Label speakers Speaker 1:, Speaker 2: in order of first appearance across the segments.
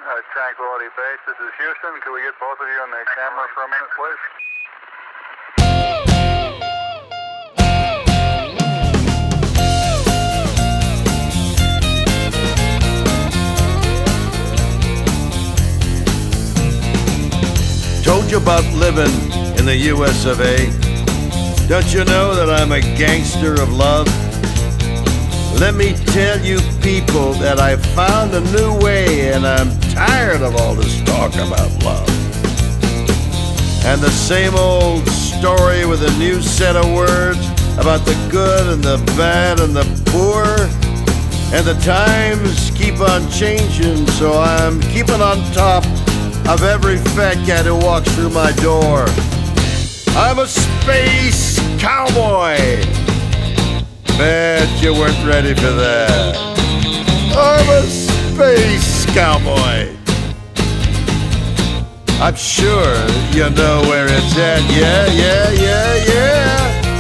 Speaker 1: Tranquility Base, this is Houston. Could we get both of you on the camera for a minute, please?
Speaker 2: Told you about living in the US of A. Don't you know that I'm a gangster of love? Let me tell you people that I found a new way, and I'm tired of all this talk about love. And the same old story with a new set of words about the good and the bad and the poor. And the times keep on changing, so I'm keeping on top of every fat cat who walks through my door. I'm a space cowboy. Bet you weren't ready for that. I'm a space cowboy. I'm sure you know where it's at. Yeah, yeah, yeah, yeah.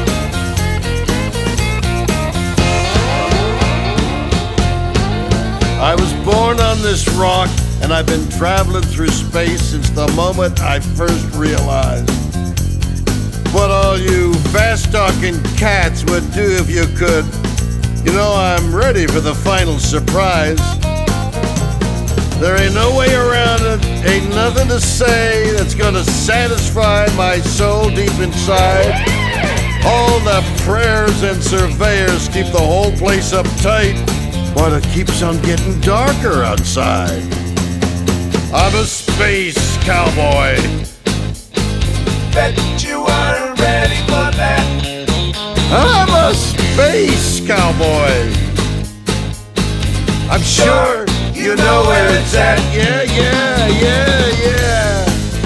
Speaker 2: I was born on this rock, and I've been traveling through space since the moment I first realized what all you fast-talking cats would do if you could. You know, I'm ready for the final surprise. There ain't no way around it, ain't nothing to say that's gonna satisfy my soul deep inside. All the prayers and surveyors keep the whole place uptight, but it keeps on getting darker outside. I'm a space cowboy.
Speaker 3: Bet you aren't ready for that.
Speaker 2: I'm a space cowboy. I'm sure you know where it's at. Yeah, yeah, yeah, yeah.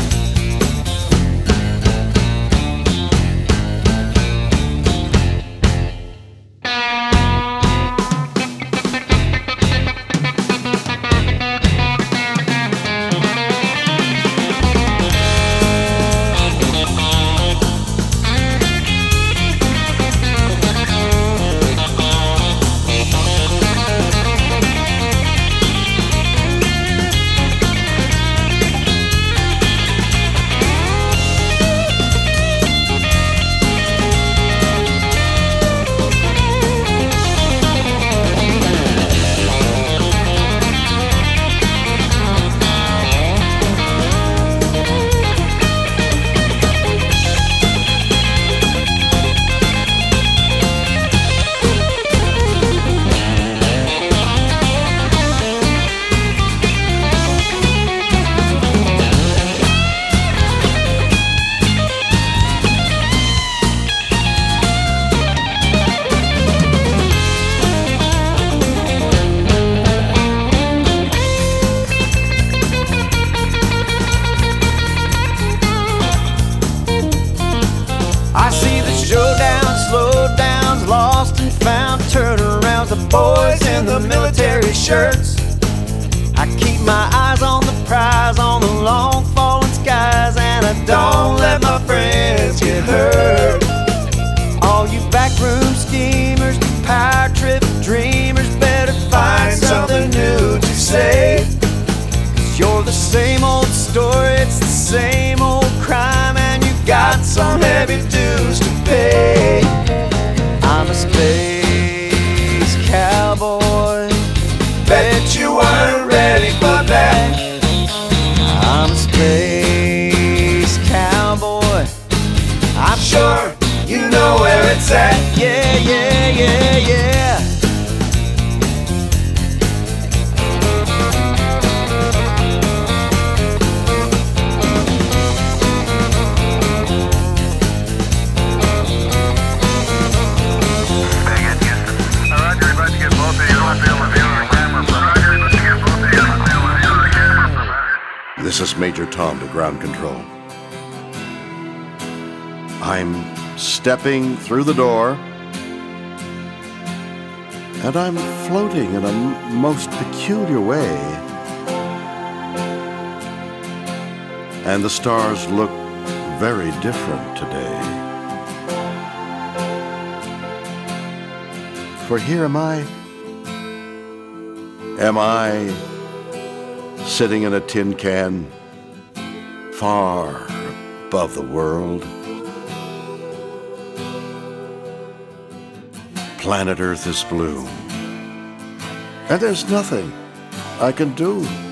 Speaker 3: I see the showdowns, slowdowns, lost and found, turnarounds, the boys in the military shirts. I keep my eyes on the prize, on the long falling skies, and I don't let my friends get hurt. All you backroom schemers, power trip dreamers, better find something new to say. 'Cause you're the same old story, it's the same old crime, and you got some heavy dues to pay. I'm a space cowboy. Bet you weren't ready for that. I'm a space cowboy. I'm sure you know where it's at. Yeah, yeah, yeah, yeah.
Speaker 2: This is Major Tom to ground control. I'm stepping through the door, and I'm floating in a most peculiar way. And the stars look very different today. For here am I sitting in a tin can, far above the world. Planet Earth is blue, and there's nothing I can do.